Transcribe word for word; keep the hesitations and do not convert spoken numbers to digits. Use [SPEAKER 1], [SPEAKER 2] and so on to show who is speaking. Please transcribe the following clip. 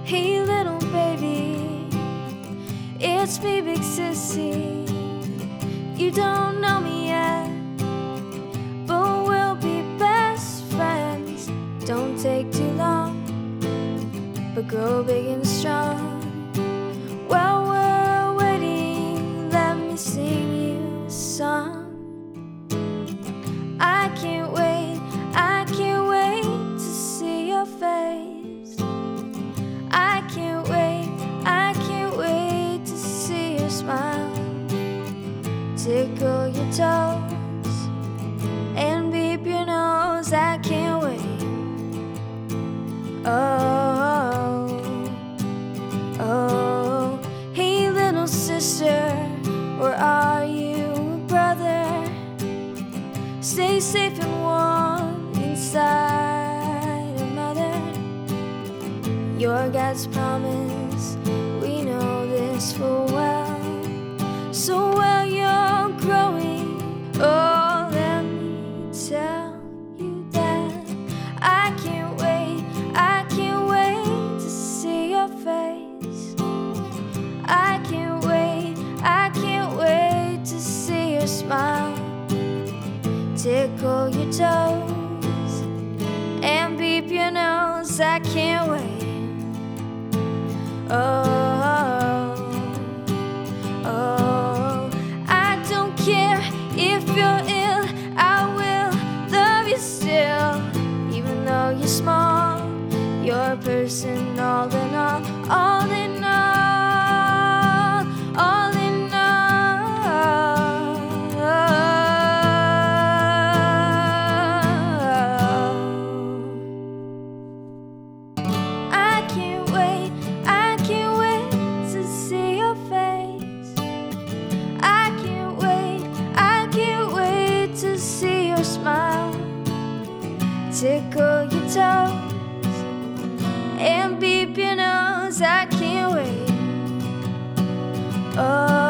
[SPEAKER 1] Hey little baby, it's me, Big Sissy. You don't know me yet, but we'll be best friends. Don't take too long, but grow big and strong. While we're waiting, let me sing you a song. I can't wait, I can't wait to see your face. I can't wait, I can't wait to see your smile. Tickle your toes and beep your nose. I can't wait. Oh, oh, hey little sister, where are you, brother? Stay safe and warm inside a mother. You're God's promise, we know this full well. So while you're growing, oh, let me tell you that I can't wait, I can't wait to see your face. I can't wait, I can't wait to see your smile. Tickle your toes and beep your nose. I can't wait. Oh, oh, I don't care if you're ill, I will love you still. Even though you're small, you're a person all in all, all in all, all in all. I can't wait, I can't wait to see your face. I can't wait, I can't wait to see your smile. Tickle your toes and beep your nose. I can't wait. Oh.